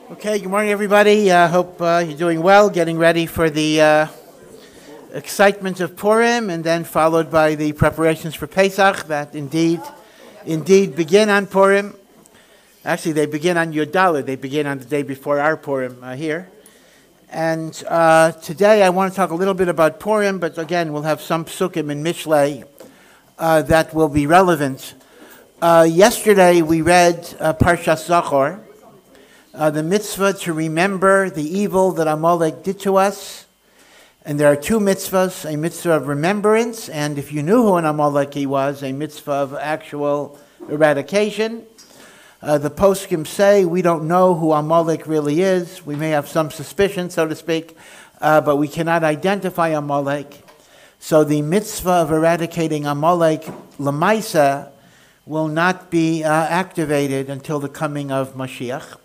Okay, good morning, everybody. Hope you're doing well, getting ready for the excitement of Purim, and then followed by the preparations for Pesach that indeed begin on Purim. Actually, they begin on Yud Daled. They begin on the day before our Purim here. And today I want to talk a little bit about Purim, but again, we'll have some psukim in Mishlei that will be relevant. Yesterday we read Parshas Zachor, the mitzvah to remember the evil that Amalek did to us. And there are two mitzvahs, a mitzvah of remembrance, and if you knew who an Amaleki was, a mitzvah of actual eradication. The poskim say we don't know who Amalek really is. We may have some suspicion, so to speak, but we cannot identify Amalek. So the mitzvah of eradicating Amalek, Lamaisa, will not be activated until the coming of Mashiach.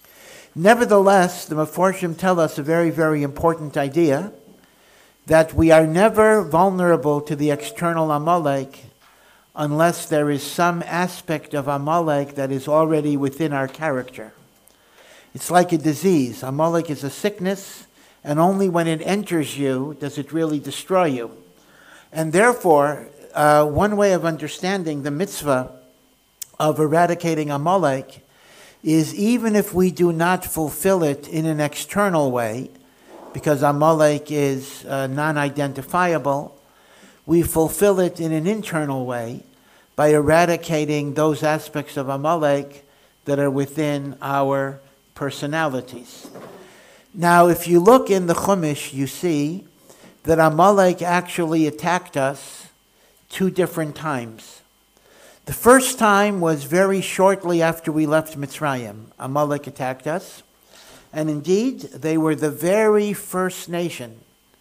Nevertheless, the Meforshim tell us a very, very important idea, that we are never vulnerable to the external Amalek unless there is some aspect of Amalek that is already within our character. It's like a disease. Amalek is a sickness, and only when it enters you does it really destroy you. And therefore, one way of understanding the mitzvah of eradicating Amalek is even if we do not fulfill it in an external way, because Amalek is non-identifiable, we fulfill it in an internal way by eradicating those aspects of Amalek that are within our personalities. Now, if you look in the Chumash, you see that Amalek actually attacked us two different times. The first time was very shortly after we left Mitzrayim. Amalek attacked us. And indeed, they were the very first nation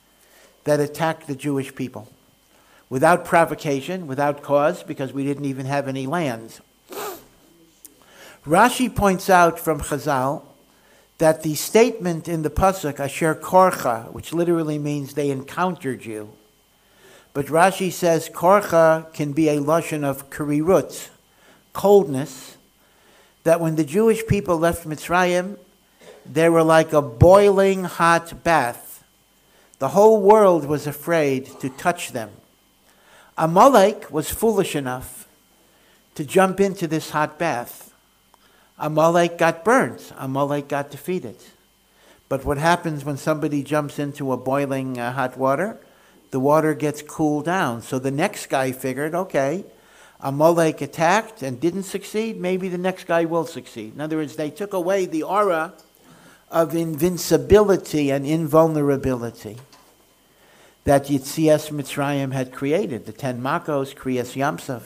that attacked the Jewish people. Without provocation, without cause, because we didn't even have any land. Rashi points out from Chazal that the statement in the Pasuk, Asher Korcha, which literally means they encountered you, but Rashi says korcha can be a lashon of karirut, coldness, that when the Jewish people left Mitzrayim, they were like a boiling hot bath. The whole world was afraid to touch them. Amalek was foolish enough to jump into this hot bath. Amalek got burnt. Amalek got defeated. But what happens when somebody jumps into a boiling hot water? The water gets cooled down. So the next guy figured, okay, Amalek attacked and didn't succeed, maybe the next guy will succeed. In other words, they took away the aura of invincibility and invulnerability that Yitzias Mitzrayim had created, the 10 Makos, Kriyas Yamsuf.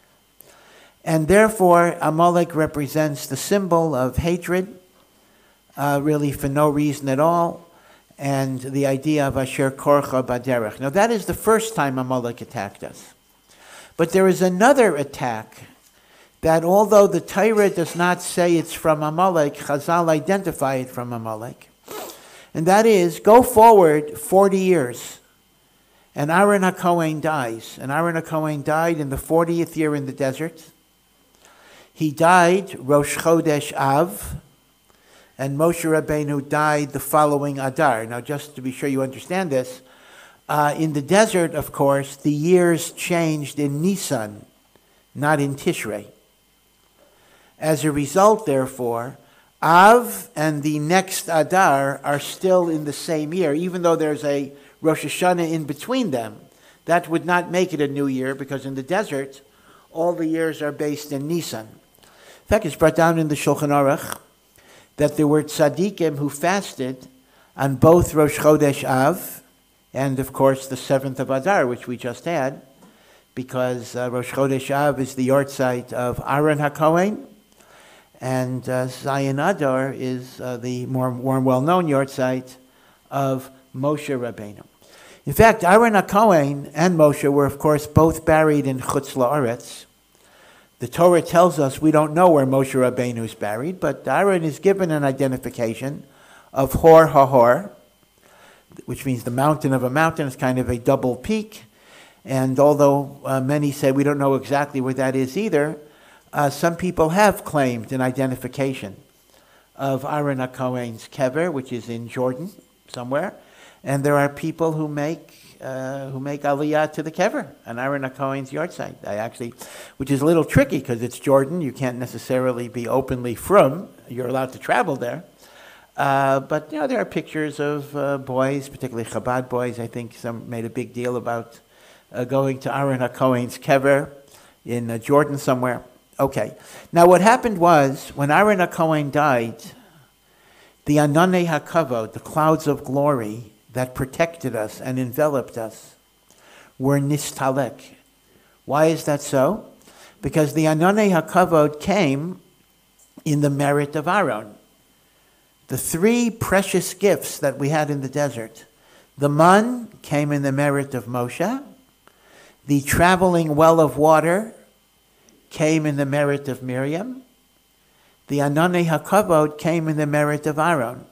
And therefore, Amalek represents the symbol of hatred, really for no reason at all, and the idea of Asher Korcha Baderech. Now that is the first time Amalek attacked us. But there is another attack that although the Torah does not say it's from Amalek, Chazal identify it from Amalek. And that is, go forward 40 years, and Aaron HaKohen dies. And Aaron HaKohen died in the 40th year in the desert. He died Rosh Chodesh Av, and Moshe Rabbeinu died the following Adar. Now, just to be sure you understand this, in the desert, of course, the years changed in Nisan, not in Tishrei. As a result, therefore, Av and the next Adar are still in the same year, even though there's a Rosh Hashanah in between them. That would not make it a new year, because in the desert, all the years are based in Nisan. In fact, it's brought down in the Shulchan Aruch that there were tzaddikim who fasted on both Rosh Chodesh Av and, of course, the 7th of Adar, which we just had, because Rosh Chodesh Av is the yahrzeit of Aaron HaKohen, and Zayin Adar is the more well-known yahrzeit of Moshe Rabbeinu. In fact, Aaron HaKohen and Moshe were, of course, both buried in Chutz La'aretz. The Torah tells us we don't know where Moshe Rabbeinu is buried, but Aaron is given an identification of Hor HaHor, which means the mountain of a mountain. It's kind of a double peak. And although many say we don't know exactly where that is either, some people have claimed an identification of Aaron HaKohen's kever, which is in Jordan somewhere, and there are people who make aliyah to the kever on Aaron HaKohen's yahrzeit. Which is a little tricky because it's Jordan. You can't necessarily be openly from. You're allowed to travel there. But there are pictures of boys, particularly Chabad boys. I think some made a big deal about going to Aaron HaKohen's kever in Jordan somewhere. Okay. Now what happened was, when Aaron HaKohen died, the Ananei HaKavod, the clouds of glory that protected us and enveloped us, were nistalek. Why is that so? Because the Ananei HaKavod came in the merit of Aaron. The three precious gifts that we had in the desert. The man came in the merit of Moshe. The traveling well of water came in the merit of Miriam. The Ananei HaKavod came in the merit of Aaron.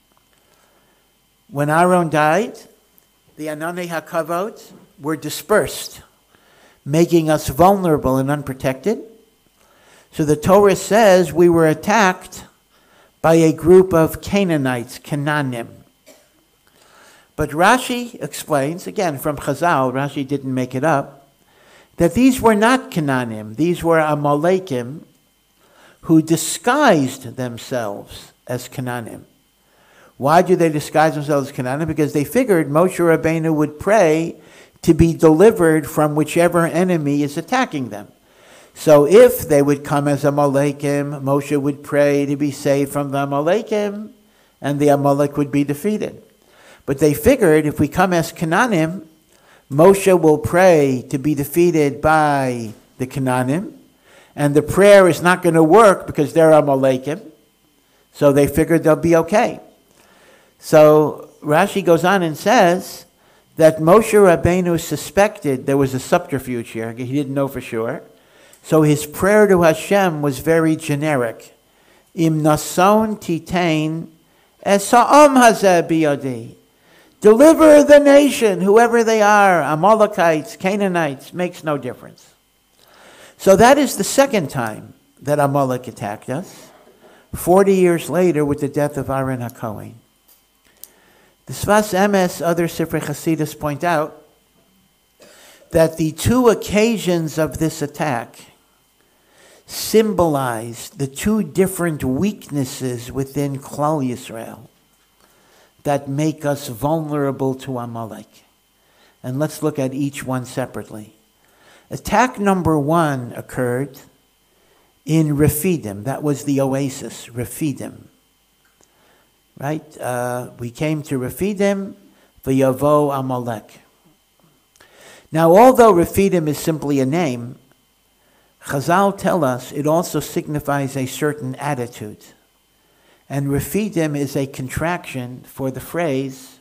When Aaron died, the Ananei HaKavod were dispersed, making us vulnerable and unprotected. So the Torah says we were attacked by a group of Canaanites, Canaanim. But Rashi explains, again from Chazal, Rashi didn't make it up, that these were not Canaanim, these were Amalekim who disguised themselves as Canaanim. Why do they disguise themselves as Canaanim? Because they figured Moshe Rabbeinu would pray to be delivered from whichever enemy is attacking them. So if they would come as Amalekim, Moshe would pray to be saved from the Amalekim, and the Amalek would be defeated. But they figured if we come as Canaanim, Moshe will pray to be defeated by the Canaanim, and the prayer is not going to work because they're Amalekim. So they figured they'll be okay. So Rashi goes on and says that Moshe Rabbeinu suspected there was a subterfuge here. He didn't know for sure. So his prayer to Hashem was very generic. Im nason titain es ha'am hazeh biyadi. Deliver the nation, whoever they are, Amalekites, Canaanites, makes no difference. So that is the second time that Amalek attacked us, 40 years later with the death of Aaron HaKohen. The Sfas Emes, other Sifrei Chasidus point out that the two occasions of this attack symbolize the two different weaknesses within Klal Yisrael that make us vulnerable to Amalek. And let's look at each one separately. Attack number one occurred in Rephidim. That was the oasis, Rephidim. Right? We came to Rephidim, v'yavo Amalek. Now, although Rephidim is simply a name, Chazal tell us it also signifies a certain attitude. And Rephidim is a contraction for the phrase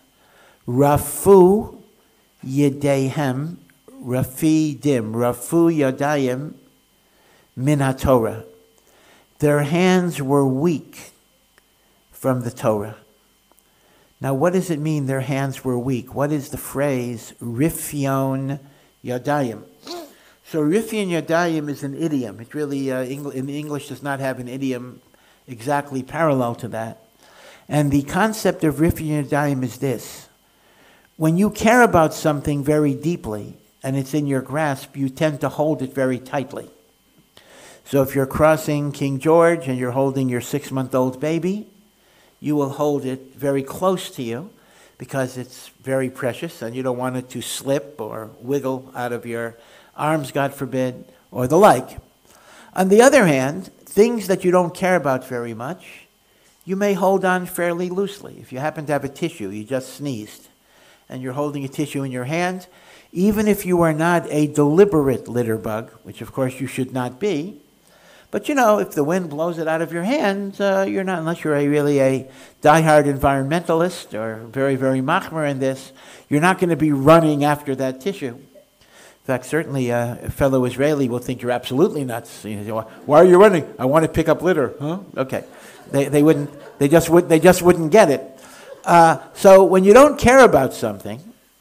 Rafu Yedehem, Rafidim, Rafu Yadayim Min HaTorah. Their hands were weak from the Torah. Now, what does it mean their hands were weak? What is the phrase Rifyon Yadayim? So Rifyon Yadayim is an idiom. It really, in English, does not have an idiom exactly parallel to that. And the concept of Rifyon Yadayim is this. When you care about something very deeply, and it's in your grasp, you tend to hold it very tightly. So if you're crossing King George and you're holding your 6-month-old baby, you will hold it very close to you because it's very precious and you don't want it to slip or wiggle out of your arms, God forbid, or the like. On the other hand, things that you don't care about very much, you may hold on fairly loosely. If you happen to have a tissue, you just sneezed, and you're holding a tissue in your hand, even if you are not a deliberate litter bug, which of course you should not be, but if the wind blows it out of your hand, you're not, unless you're really a diehard environmentalist or very, very machmer in this, you're not going to be running after that tissue. In fact, certainly a fellow Israeli will think you're absolutely nuts. Why are you running? I want to pick up litter. Huh? Okay. They just wouldn't get it. So when you don't care about something,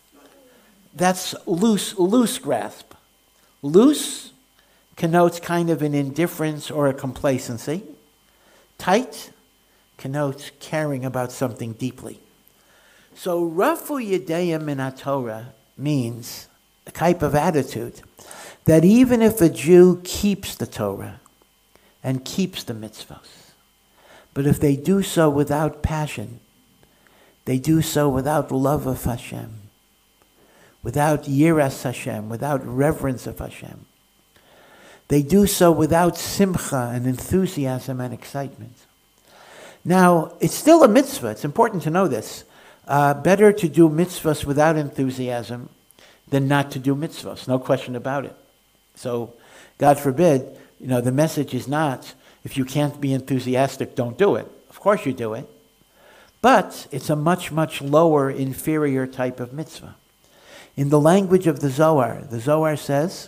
that's loose grasp. Loose connotes kind of an indifference or a complacency. Tight connotes caring about something deeply. So Rafu Yedeya Min HaTorah means a type of attitude that even if a Jew keeps the Torah and keeps the mitzvahs, but if they do so without passion, they do so without love of Hashem, without yiras Hashem, without reverence of Hashem, they do so without simcha and enthusiasm and excitement. Now, it's still a mitzvah. It's important to know this. Better to do mitzvahs without enthusiasm than not to do mitzvahs. No question about it. So, God forbid, the message is not, if you can't be enthusiastic, don't do it. Of course you do it. But it's a much, much lower, inferior type of mitzvah. In the language of the Zohar says,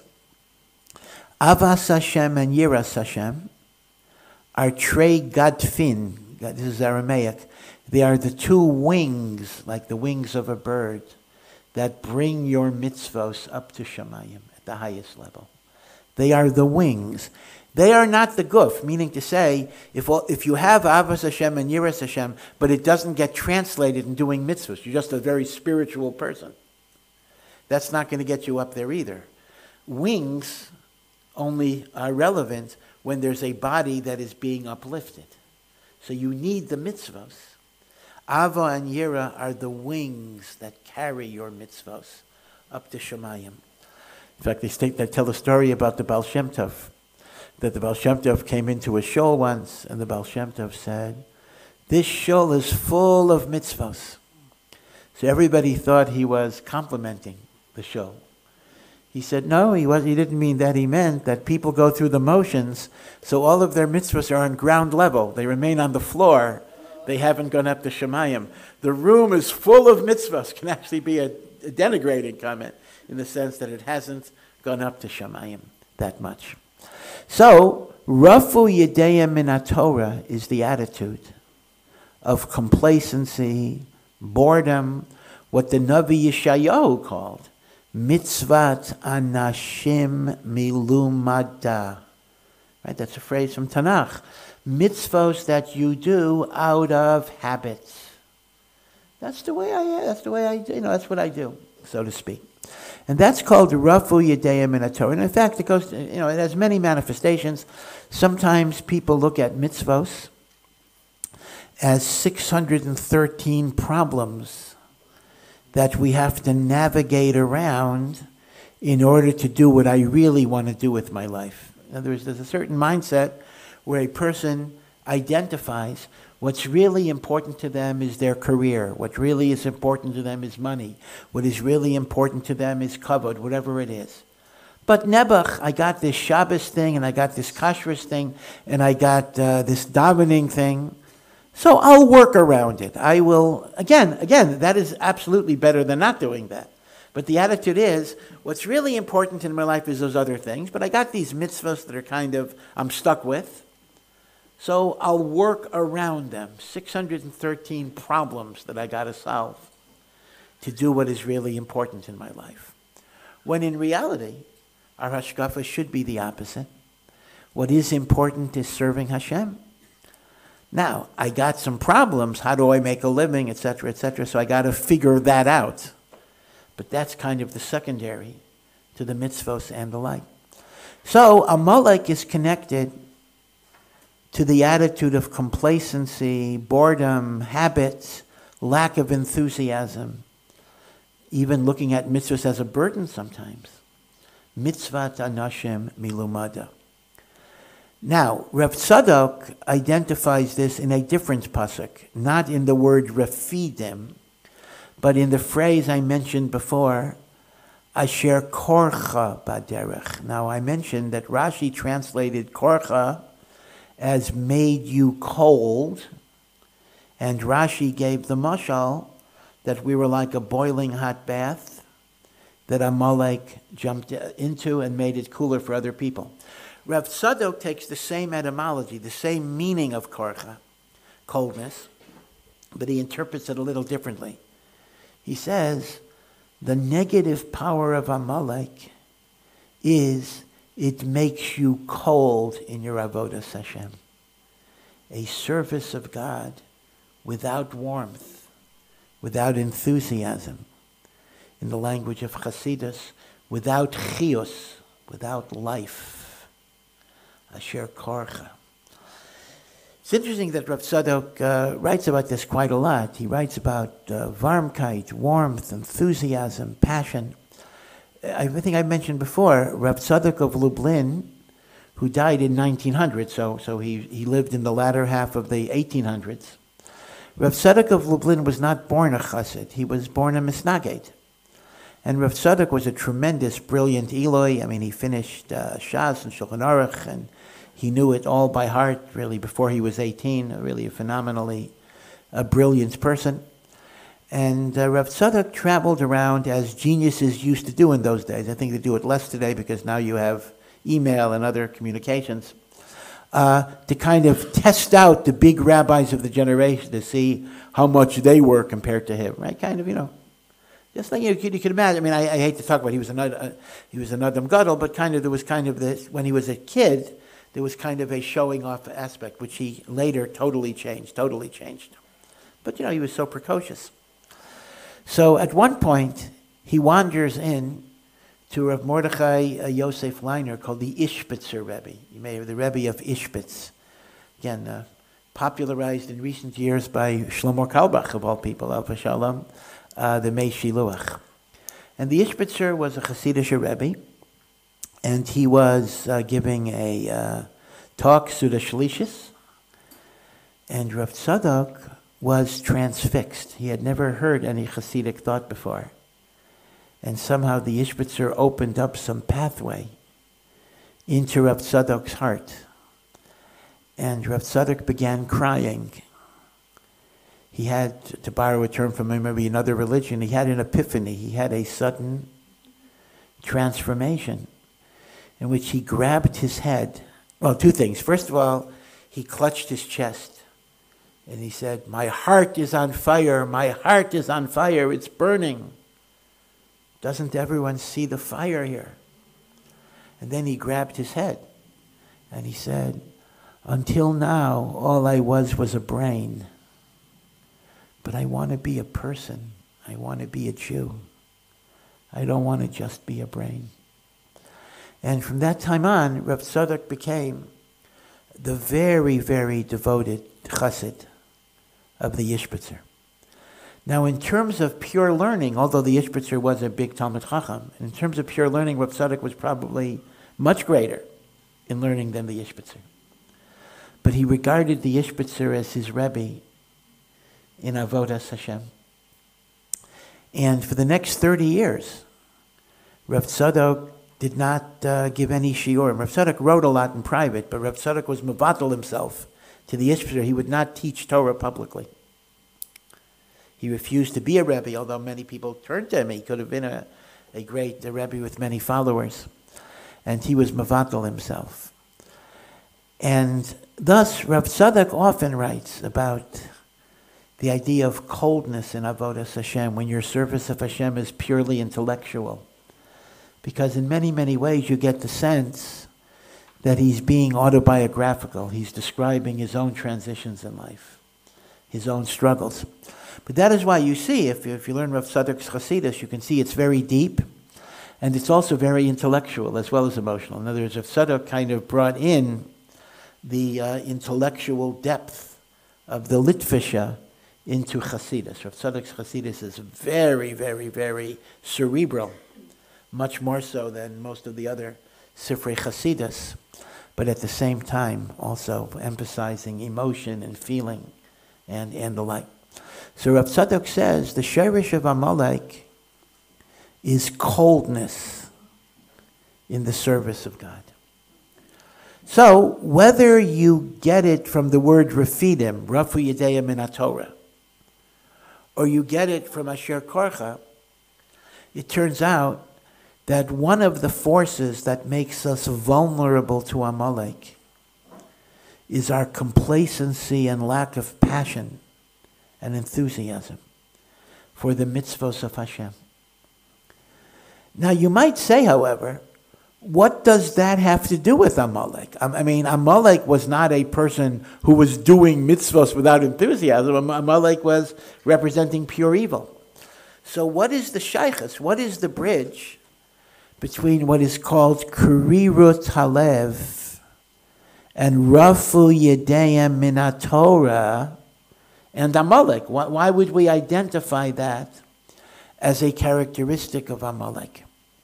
Avas Hashem and Yiras Hashem are trei gadfin. This is Aramaic. They are the two wings, like the wings of a bird, that bring your mitzvos up to Shamayim at the highest level. They are the wings. They are not the guf, meaning to say, if you have Avas Hashem and Yiras Hashem, but it doesn't get translated in doing mitzvahs, you're just a very spiritual person. That's not going to get you up there either. Wings only are relevant when there's a body that is being uplifted. So you need the mitzvahs. Ava and Yira are the wings that carry your mitzvahs up to Shemayim. In fact, they tell a story about the Baal Shem Tov, that the Baal Shem Tov came into a shul once, and the Baal Shem Tov said, "This shul is full of mitzvahs." So everybody thought he was complimenting the shul. He said, no, he didn't mean that. He meant that people go through the motions, so all of their mitzvahs are on ground level. They remain on the floor. They haven't gone up to Shemayim. The room is full of mitzvahs. Can actually be a denigrating comment in the sense that it hasn't gone up to Shemayim that much. So, Rafu Yedeya Min HaTorah is the attitude of complacency, boredom, what the Navi Yeshayahu called mitzvat anashim milumada. Right, that's a phrase from Tanakh. Mitzvos that you do out of habits. That's the way I am. That's the way I do. That's what I do, so to speak. And that's called Rafu Yedeya Min HaTorah. And in fact, it goes. It has many manifestations. Sometimes people look at mitzvos as 613 problems that we have to navigate around in order to do what I really want to do with my life. In other words, there's a certain mindset where a person identifies what's really important to them is their career. What really is important to them is money. What is really important to them is kavod, whatever it is. But Nebuch, I got this Shabbos thing, and I got this kashrus thing, and I got this davening thing. So I'll work around it. I will, again, that is absolutely better than not doing that. But the attitude is, what's really important in my life is those other things, but I got these mitzvahs that are I'm stuck with. So I'll work around them. 613 problems that I got to solve to do what is really important in my life. When in reality, our hashkafa should be the opposite. What is important is serving Hashem. Now, I got some problems. How do I make a living, etc., etc.? So I got to figure that out. But that's kind of the secondary to the mitzvos and the like. So Amalek is connected to the attitude of complacency, boredom, habits, lack of enthusiasm, even looking at mitzvahs as a burden sometimes. Mitzvat anashim milumada. Now, Rav Tzadok identifies this in a different pasuk, not in the word refidim, but in the phrase I mentioned before, asher korcha baderech. Now, I mentioned that Rashi translated korcha as made you cold, and Rashi gave the mashal that we were like a boiling hot bath that Amalek jumped into and made it cooler for other people. Rav Tzadok takes the same etymology, the same meaning of korcha, coldness, but he interprets it a little differently. He says, the negative power of Amalek is it makes you cold in your avodas Hashem. a service of God without warmth, without enthusiasm. In the language of Chassidus, without chiyus, without life. Asher korcha. It's interesting that Rav Tzadok writes about this quite a lot. He writes about Warmkeit, warmth, enthusiasm, passion. I think I mentioned before, Rav Tzadok of Lublin, who died in 1900, so he lived in the latter half of the 1800s. Rav Tzadok of Lublin was not born a chassid. He was born a misnaged. And Rav Tzadok was a tremendous, brilliant Eloi. I mean, he finished Shas and Shulchan Aruch, and he knew it all by heart, really, before he was 18, really a phenomenally brilliant person. And Rav Tzadok traveled around as geniuses used to do in those days. I think they do it less today because now you have email and other communications, to kind of test out the big rabbis of the generation to see how much they were compared to him, right? Kind of, just like you could imagine. I mean, I hate to talk about he was an Adam Gadol, but there was kind of this, when he was a kid, there was kind of a showing off aspect, which he later totally changed. But, he was so precocious. So at one point, he wanders in to Rav Mordechai Yosef Leiner, called the Ishbitzer Rebbe. You may have the Rebbe of Ishbitz. Again, popularized in recent years by Shlomo Kalbach, of all people, Al Shalom, the Mei Shiluach. And the Ishbitzer was a Hasidic Rebbe, and he was giving a talk, Suda Shlishis, and Rav Tzadok was transfixed. He had never heard any Hasidic thought before. And somehow the Ishbitzer opened up some pathway into Rav Tzadok's heart. And Rav Tzadok began crying. He had, to borrow a term from maybe another religion, he had an epiphany. He had a sudden transformation in which he grabbed his head. Well, two things. First of all, he clutched his chest and he said, "My heart is on fire, my heart is on fire, it's burning. Doesn't everyone see the fire here?" And then he grabbed his head and he said, "Until now, all I was a brain. But I want to be a person. I want to be a Jew. I don't want to just be a brain." And from that time on, Rav Tzadok became the very, very devoted chassid of the Ishbitzer. Now, in terms of pure learning, although the Ishbitzer was a big Talmid Chacham, in terms of pure learning, Rav Tzadok was probably much greater in learning than the Ishbitzer. But he regarded the Ishbitzer as his Rebbe in Avodas Hashem. And for the next 30 years, Rav Tzadok did not give any shiurim. Rav Tzadok wrote a lot in private, but Rav Tzadok was mevatel himself to the Ishbitzer. He would not teach Torah publicly. He refused to be a Rebbe, although many people turned to him. He could have been a great Rebbe with many followers. And he was mevatel himself. And thus, Rav Tzadok often writes about the idea of coldness in Avodas Hashem, when your service of Hashem is purely intellectual. Because in many, many ways you get the sense that he's being autobiographical. He's describing his own transitions in life, his own struggles. But that is why you see, if you learn Rav Tzadok's Chassidus, you can see it's very deep, and it's also very intellectual as well as emotional. In other words, Rav Tzadok kind of brought in the intellectual depth of the Litvisha into Chassidus. Rav Tzadok's Chassidus is very, very, very cerebral, much more so than most of the other Sifrei Chassidus, but at the same time also emphasizing emotion and feeling and the like. So Rav Tzadok says the sherish of Amalek is coldness in the service of God. So whether you get it from the word Refidim, Rafu Yedeya Min HaTorah, or you get it from Asher Korcha, it turns out that one of the forces that makes us vulnerable to Amalek is our complacency and lack of passion and enthusiasm for the mitzvos of Hashem. Now you might say, however, what does that have to do with Amalek? I mean, Amalek was not a person who was doing mitzvahs without enthusiasm. Amalek was representing pure evil. So what is the shaychus? What is the bridge between what is called Kurirut Halev and Rafu Yedeyim Min HaTorah and Amalek? Why would we identify that as a characteristic of Amalek?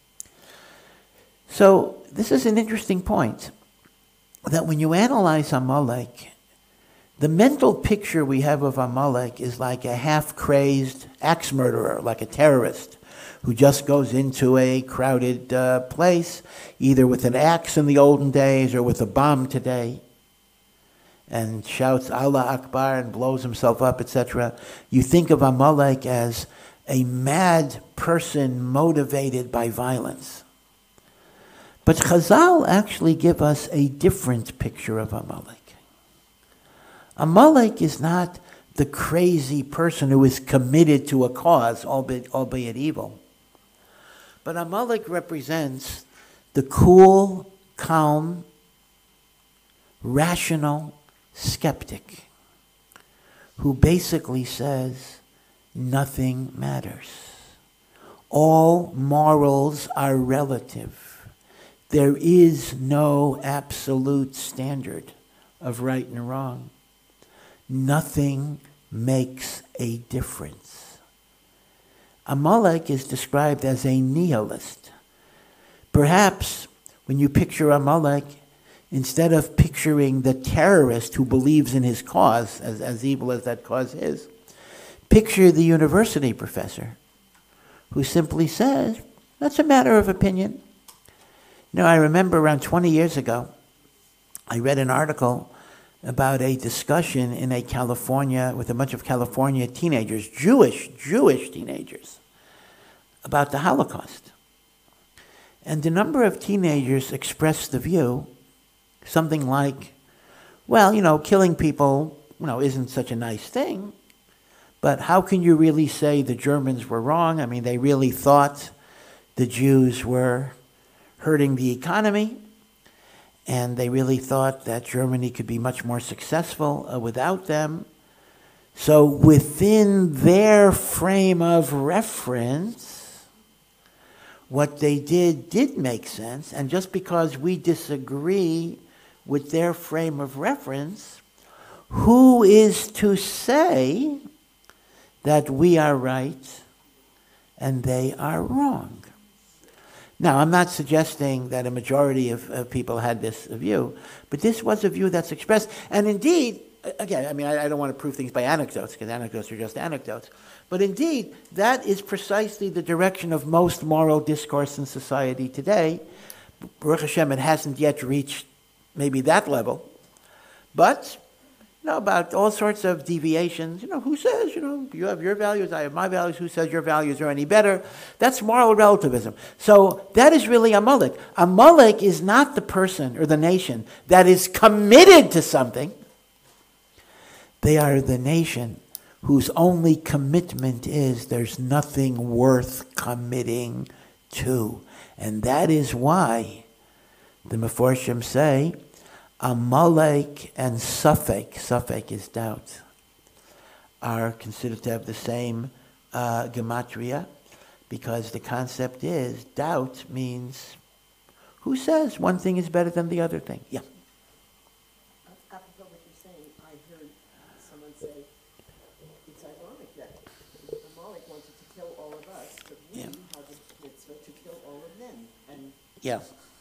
So this is an interesting point, that when you analyze Amalek, the mental picture we have of Amalek is like a half-crazed axe murderer, like a terrorist, who just goes into a crowded place, either with an axe in the olden days or with a bomb today, and shouts Allah Akbar and blows himself up, etc. You think of Amalek as a mad person motivated by violence. But Chazal actually give us a different picture of Amalek. Amalek is not the crazy person who is committed to a cause, albeit evil. But Amalek represents the cool, calm, rational skeptic who basically says nothing matters. All morals are relative. There is no absolute standard of right and wrong. Nothing makes a difference. Amalek is described as a nihilist. Perhaps when you picture Amalek, instead of picturing the terrorist who believes in his cause, as evil as that cause is, picture the university professor who simply says, that's a matter of opinion. I remember around 20 years ago, I read an article about a discussion in California with a bunch of California teenagers, Jewish teenagers, about the Holocaust. And a number of teenagers expressed the view, something like, well, killing people, isn't such a nice thing, but how can you really say the Germans were wrong? I mean, they really thought the Jews were hurting the economy, and they really thought that Germany could be much more successful without them. So within their frame of reference, what they did make sense, and just because we disagree with their frame of reference, who is to say that we are right and they are wrong? Now, I'm not suggesting that a majority of people had this view, but this was a view that's expressed. And indeed, again, I don't want to prove things by anecdotes, because anecdotes are just anecdotes. But indeed, that is precisely the direction of most moral discourse in society today. Baruch Hashem, it hasn't yet reached maybe that level. But, about all sorts of deviations, who says, you have your values, I have my values, who says your values are any better? That's moral relativism. So that is really Amalek. Amalek is not the person or the nation that is committed to something. They are the nation whose only commitment is there's nothing worth committing to. And that is why the Meforshim say, Amalek and Safek is doubt, are considered to have the same gematria, because the concept is doubt means who says one thing is better than the other thing? Yeah. Apropos what you're saying, I heard someone say it's ironic that Amalek wanted to kill all of us, but we have the mitzvah to kill all of them. And yeah.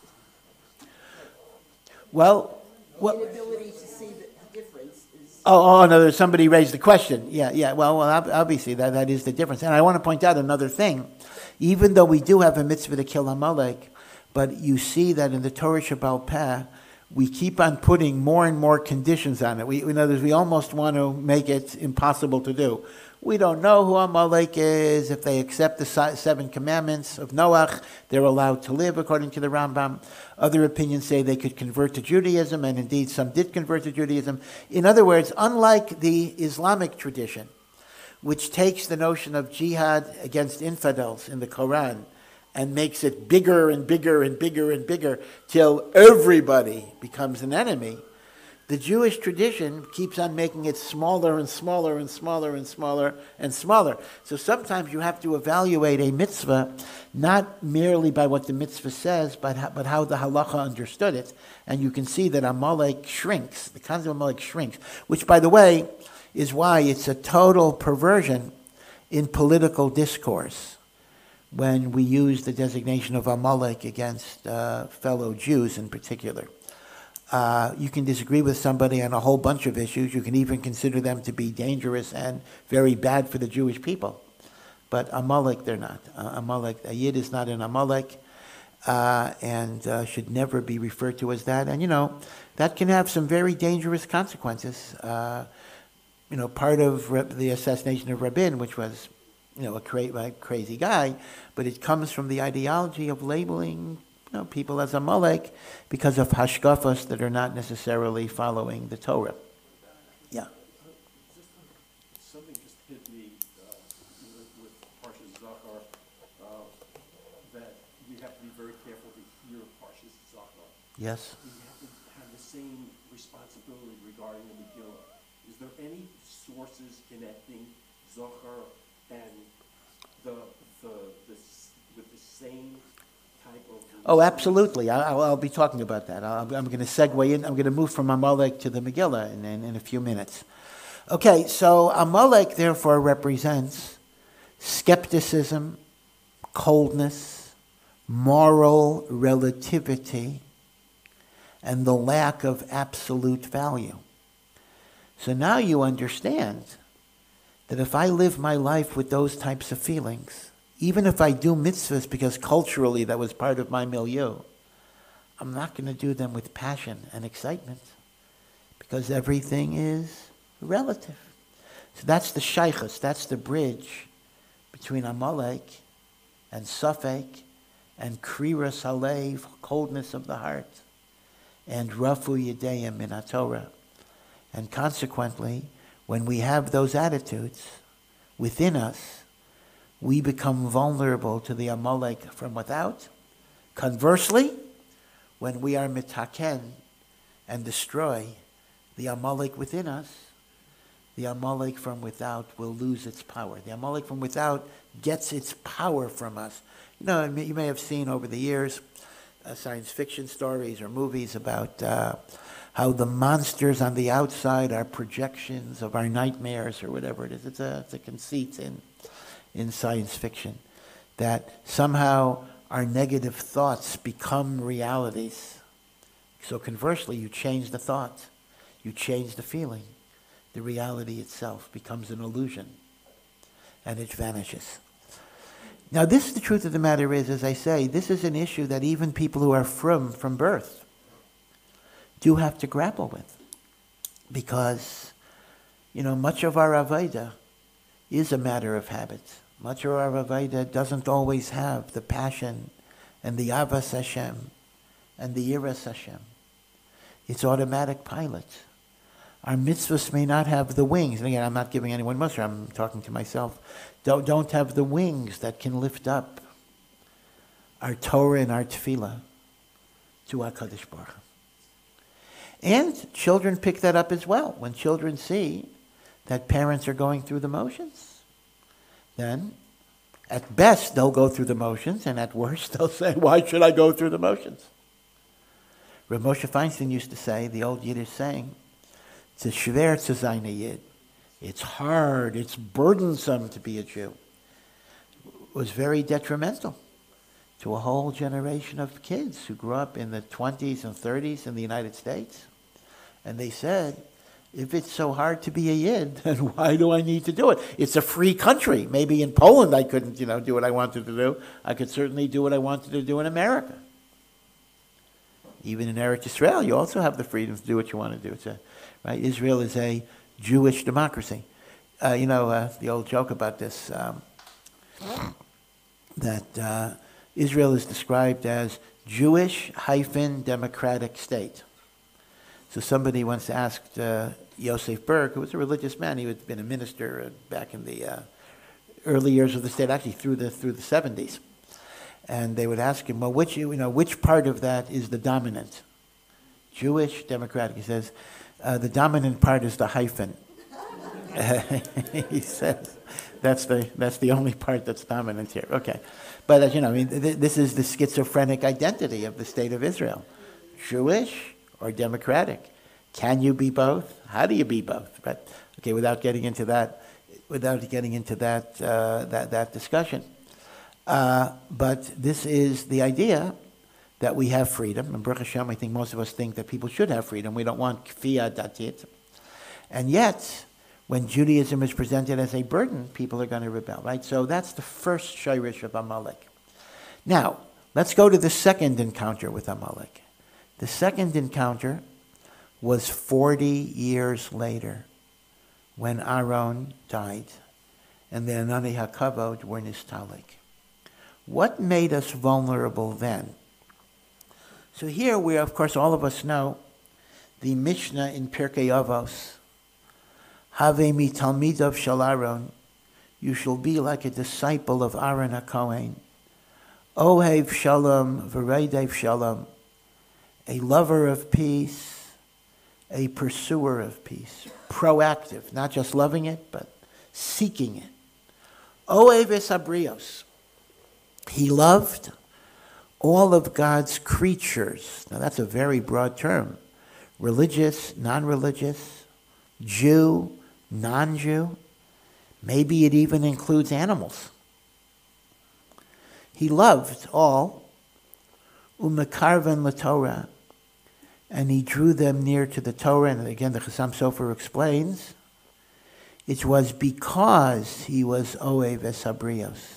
Well. Inability to see the difference is... Oh, no, somebody raised the question. Yeah. Well, obviously that is the difference. And I want to point out another thing. Even though we do have a mitzvah to kill Amalek, but you see that in the Torah Shebaal Peh, we keep on putting more and more conditions on it. In other words, we almost want to make it impossible to do. We don't know who Amalek is. If they accept the 7 commandments of Noach, they're allowed to live according to the Rambam. Other opinions say they could convert to Judaism, and indeed some did convert to Judaism. In other words, unlike the Islamic tradition, which takes the notion of jihad against infidels in the Quran and makes it bigger and bigger and bigger and bigger till everybody becomes an enemy, the Jewish tradition keeps on making it smaller and smaller and smaller and smaller and smaller. So sometimes you have to evaluate a mitzvah not merely by what the mitzvah says, but how the halacha understood it. And you can see that Amalek shrinks, the concept of Amalek shrinks, which, by the way, is why it's a total perversion in political discourse when we use the designation of Amalek against fellow Jews in particular. You can disagree with somebody on a whole bunch of issues. You can even consider them to be dangerous and very bad for the Jewish people. But Amalek, they're not. A Yid is not an Amalek and should never be referred to as that. And, that can have some very dangerous consequences. Part of the assassination of Rabin, which was, a crazy guy, but it comes from the ideology of labeling people as Amalek because of hashkafas that are not necessarily following the Torah. Yeah. Something just hit me with Parshas Zachar that we have to be very careful to hear Parshas Zachar. Yes. We have to have the same responsibility regarding the Megillah. Is there any sources connecting Zachar and with the same type of... Oh, absolutely. I'll be talking about that. I'm going to segue in. I'm going to move from Amalek to the Megillah in a few minutes. Okay, so Amalek therefore represents skepticism, coldness, moral relativity, and the lack of absolute value. So now you understand that if I live my life with those types of feelings, even if I do mitzvahs because culturally that was part of my milieu, I'm not going to do them with passion and excitement because everything is relative. So that's the shaychus, that's the bridge between Amalek and Safek and kriras halev, coldness of the heart, and rafu yedayim min haTorah. And consequently, when we have those attitudes within us, we become vulnerable to the Amalek from without. Conversely, when we are mitaken and destroy the Amalek within us, the Amalek from without will lose its power. The Amalek from without gets its power from us. You may have seen over the years science fiction stories or movies about how the monsters on the outside are projections of our nightmares or whatever it is. It's a conceit in science fiction, that somehow our negative thoughts become realities. So conversely, you change the thought, you change the feeling. The reality itself becomes an illusion, and it vanishes. Now, the truth of the matter is, as I say, this is an issue that even people who are from birth do have to grapple with. Because, much of our Avodah is a matter of habit. Much of our Avodah doesn't always have the passion and the Avas Hashem and the Yiras Hashem. It's automatic pilot. Our mitzvahs may not have the wings. And again, I'm not giving anyone muster, I'm talking to myself. Don't have the wings that can lift up our Torah and our tefillah to HaKadosh Baruch Hu. And children pick that up as well. When children see that parents are going through the motions, then at best they'll go through the motions, and at worst they'll say, why should I go through the motions? Rav Moshe Feinstein used to say, the old Yiddish saying, it's schwer zu sein a Yid. It's hard, it's burdensome to be a Jew. It was very detrimental to a whole generation of kids who grew up in the 20s and 30s in the United States. And they said, if it's so hard to be a Yid, then why do I need to do it? It's a free country. Maybe in Poland I couldn't, do what I wanted to do. I could certainly do what I wanted to do in America. Even in Eretz Yisrael, you also have the freedom to do what you want to do. Right? Israel is a Jewish democracy. The old joke about this, that Israel is described as Jewish-democratic state. So somebody once asked Yosef Berg, who was a religious man, he had been a minister back in the early years of the state, actually through the 70s. And they would ask him, well, which part of that is the dominant? Jewish, democratic. He says, the dominant part is the hyphen. He says, that's the only part that's dominant here. Okay. But as you know, I mean, this is the schizophrenic identity of the state of Israel. Jewish or democratic? Can you be both? How do you be both? But okay, without getting into that discussion. But this is the idea that we have freedom. And Baruch Hashem, I think most of us think that people should have freedom. We don't want kfiyah datit. And yet, when Judaism is presented as a burden, people are going to rebel, right? So that's the first shayrish of Amalek. Now, let's go to the second encounter with Amalek. The second encounter was 40 years later, when Aaron died, and the Anani HaKavod were nistalik. What made us vulnerable then? So here we, of course, all of us know the Mishnah in Pirkei Avos, Have mi talmidav shel Aaron, you shall be like a disciple of Aaron HaKohen, Ohev Shalom v'reidev Shalom, a lover of peace, a pursuer of peace, proactive, not just loving it, but seeking it. Ohev es habrios, he loved all of God's creatures. Now that's a very broad term. Religious, non-religious, Jew, non-Jew. Maybe it even includes animals. He loved all, umekarven laTorah, and he drew them near to the Torah. And again, the Chassam Sofer explains, it was because he was Ohev es habrios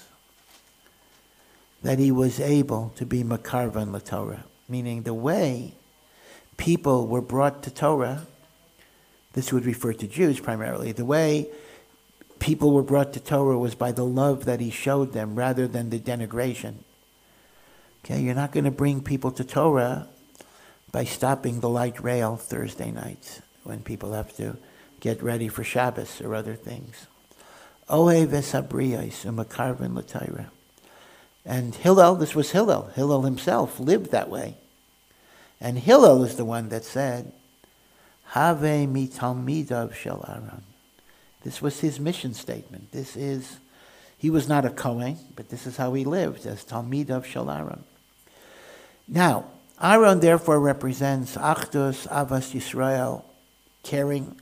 that he was able to be makarvan laTorah, meaning the way people were brought to Torah, this would refer to Jews primarily, the way people were brought to Torah was by the love that he showed them rather than the denigration. Okay, you're not going to bring people to Torah by stopping the light rail Thursday nights when people have to get ready for Shabbos or other things. Ohev es habrios u'makarven laTorah. And Hillel, this was Hillel. Hillel himself lived that way. And Hillel is the one that said, Have mi talmidav shel Aaron. This was his mission statement. He was not a Kohen, but this is how he lived, as talmidav shel Aaron. Now, Aaron therefore represents Achdus, Avas Yisrael, caring.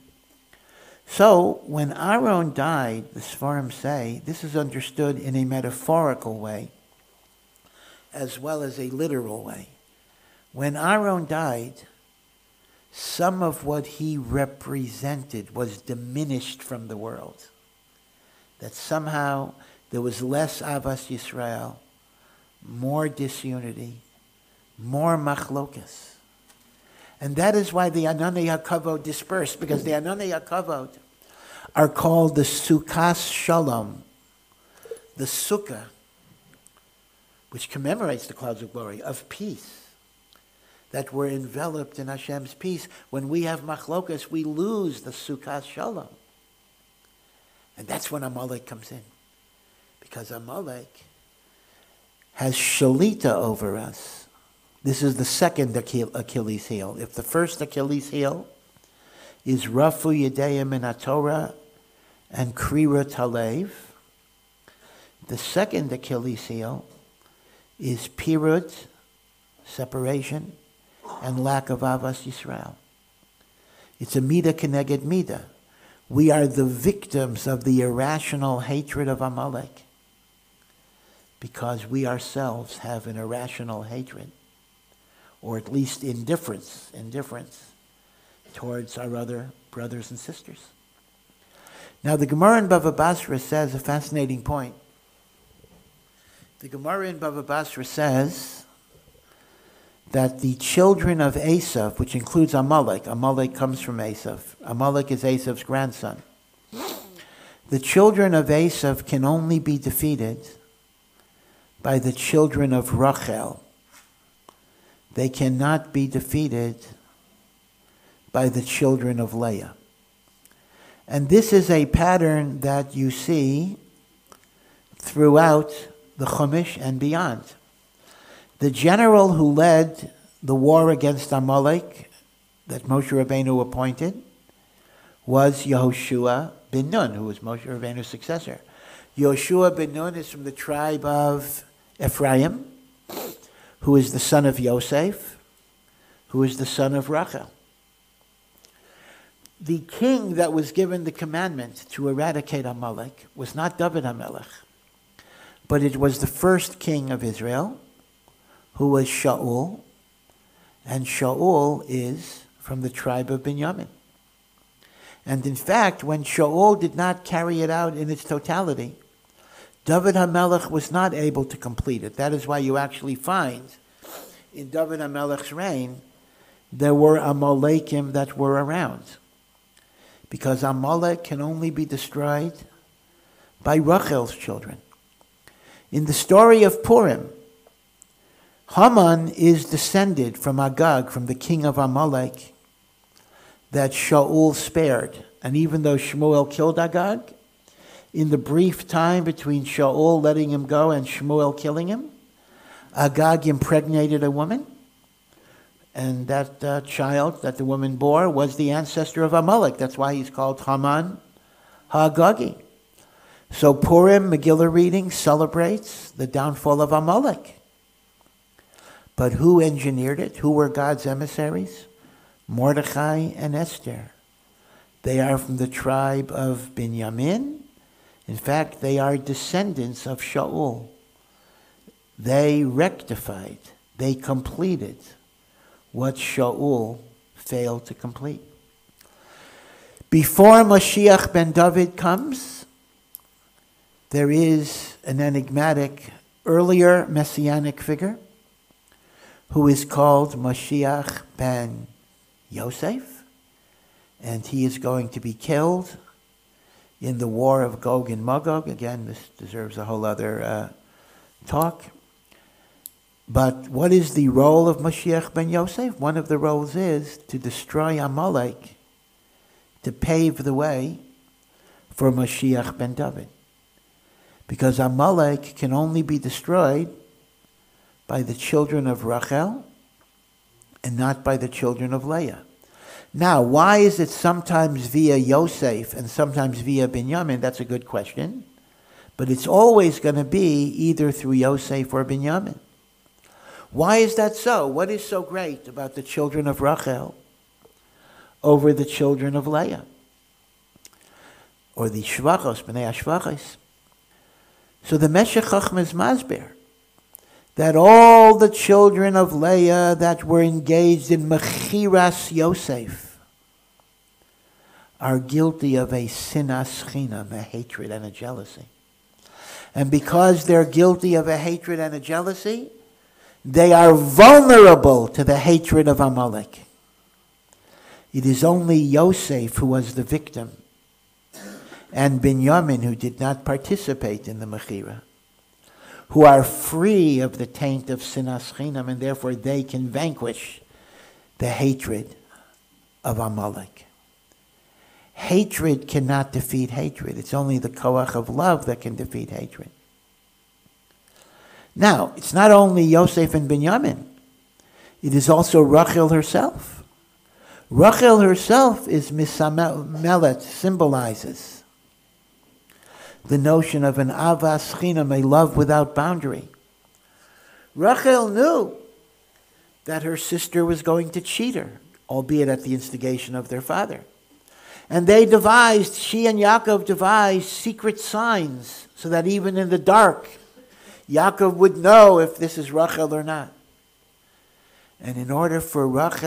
So, when Aaron died, the Sfarim say, this is understood in a metaphorical way, as well as a literal way. When Aaron died, some of what he represented was diminished from the world. That somehow there was less Avas Yisrael, more disunity, more machlokas. And that is why the Anani HaKavod dispersed, because the Anani HaKavod are called the Sukkas Shalom, the Sukkah, which commemorates the clouds of glory, of peace, that we're enveloped in Hashem's peace. When we have machlokas, we lose the Sukkas Shalom. And that's when Amalek comes in. Because Amalek has shalita over us. This is the second Achilles heel. If the first Achilles heel is Rafu Yedeim min HaTorah and Krira Talev, the second Achilles heel is pirut, separation, and lack of Avas Yisrael. It's a midah keneged midah. We are the victims of the irrational hatred of Amalek because we ourselves have an irrational hatred, or at least indifference towards our other brothers and sisters. Now the Gemara in Bava Basra says a fascinating point. The Gemara in Bava Basra says that the children of Esav, which includes Amalek comes from Esav. Amalek is Esav's grandson. The children of Esav can only be defeated by the children of Rachel. They cannot be defeated by the children of Leah. And this is a pattern that you see throughout the Chumash and beyond. The general who led the war against Amalek that Moshe Rabbeinu appointed was Yehoshua ben Nun, who was Moshe Rabbeinu's successor. Yehoshua ben Nun is from the tribe of Ephraim, who is the son of Yosef, who is the son of Rachel. The king that was given the commandment to eradicate Amalek was not David HaMelech, but it was the first king of Israel, who was Shaul, and Shaul is from the tribe of Binyamin. And in fact, when Shaul did not carry it out in its totality, David HaMelech was not able to complete it. That is why you actually find in David HaMelech's reign, there were Amalekim that were around. Because Amalek can only be destroyed by Rachel's children. In the story of Purim, Haman is descended from Agag, from the king of Amalek, that Shaul spared. And even though Shmuel killed Agag, in the brief time between Shaul letting him go and Shmuel killing him, Agag impregnated a woman, and that child that the woman bore was the ancestor of Amalek. That's why he's called Haman HaAgagi. So Purim, Megillah reading, celebrates the downfall of Amalek. But who engineered it? Who were God's emissaries? Mordechai and Esther. They are from the tribe of Binyamin. In fact, they are descendants of Shaul. They rectified, they completed what Shaul failed to complete. Before Mashiach ben David comes, there is an enigmatic earlier messianic figure who is called Mashiach ben Yosef, and he is going to be killed in the war of Gog and Magog. Again, this deserves a whole other talk. But what is the role of Mashiach ben Yosef? One of the roles is to destroy Amalek, to pave the way for Mashiach ben David. Because Amalek can only be destroyed by the children of Rachel and not by the children of Leah. Now, why is it sometimes via Yosef and sometimes via Binyamin? That's a good question. But it's always going to be either through Yosef or Binyamin. Why is that so? What is so great about the children of Rachel over the children of Leah? Or the Shvachos, Bnei HaShvachos. So the Meshech Chochmah is masber that all the children of Leah that were engaged in Mechiras Yosef are guilty of a sinas chinam, a hatred and a jealousy. And because they're guilty of a hatred and a jealousy, they are vulnerable to the hatred of Amalek. It is only Yosef who was the victim, and Binyamin who did not participate in the Mechira, who are free of the taint of sinas chinam, and therefore they can vanquish the hatred of Amalek. Hatred cannot defeat hatred. It's only the koach of love that can defeat hatred. Now, it's not only Yosef and Binyamin. It is also Rachel herself. Rachel herself is misamelet, symbolizes the notion of an avas chinam, a love without boundary. Rachel knew that her sister was going to cheat her, albeit at the instigation of their father. And they devised, she and Yaakov devised secret signs so that even in the dark, Yaakov would know if this is Rachel or not. And in order for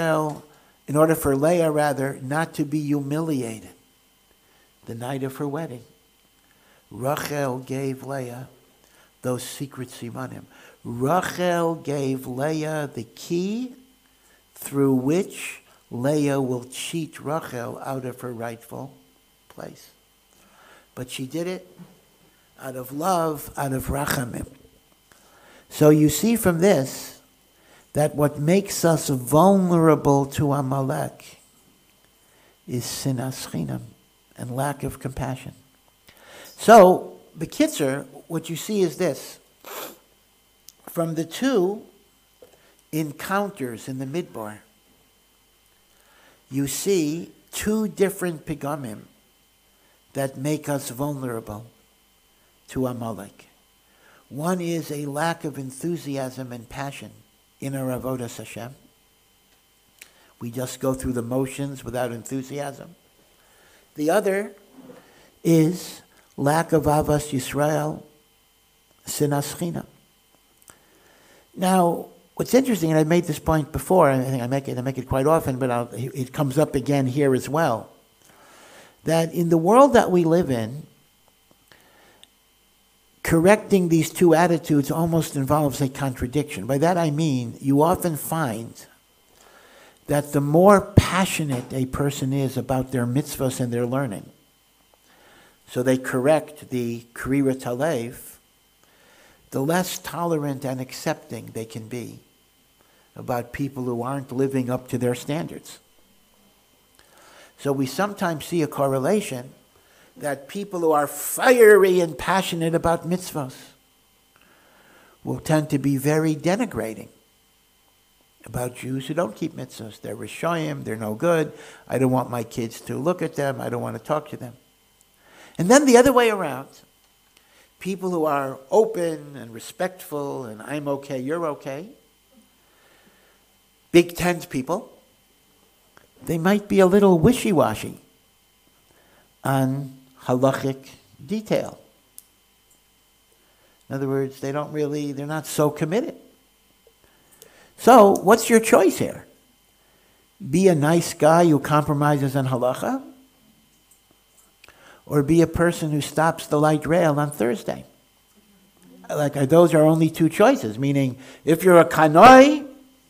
Leah rather, not to be humiliated the night of her wedding, Rachel gave Leah those secret simanim. Rachel gave Leah the key through which Leah will cheat Rachel out of her rightful place. But she did it out of love, out of rachamim. So you see from this that what makes us vulnerable to Amalek is sinas chinam and lack of compassion. So, b'kitzur, what you see is this. From the two, encounters in the Midbar, you see two different pigamim that make us vulnerable to Amalek. One is a lack of enthusiasm and passion in our avodas Hashem. We just go through the motions without enthusiasm. The other is lack of avas Yisrael, sinas chinam. Now, what's interesting, and I made this point before, and I think I make it quite often, but it comes up again here as well, that in the world that we live in, correcting these two attitudes almost involves a contradiction. By that I mean, you often find that the more passionate a person is about their mitzvahs and their learning, so they correct the Krirat Halev, the less tolerant and accepting they can be about people who aren't living up to their standards. So we sometimes see a correlation that people who are fiery and passionate about mitzvahs will tend to be very denigrating about Jews who don't keep mitzvahs. They're Rishoyim, they're no good, I don't want my kids to look at them, I don't want to talk to them. And then the other way around, people who are open and respectful and I'm okay, you're okay, big tent people, they might be a little wishy-washy on halachic detail. In other words, they're not so committed. So, what's your choice here? Be a nice guy who compromises on halacha? Or be a person who stops the light rail on Thursday? Those are only two choices, meaning if you're a kanoi,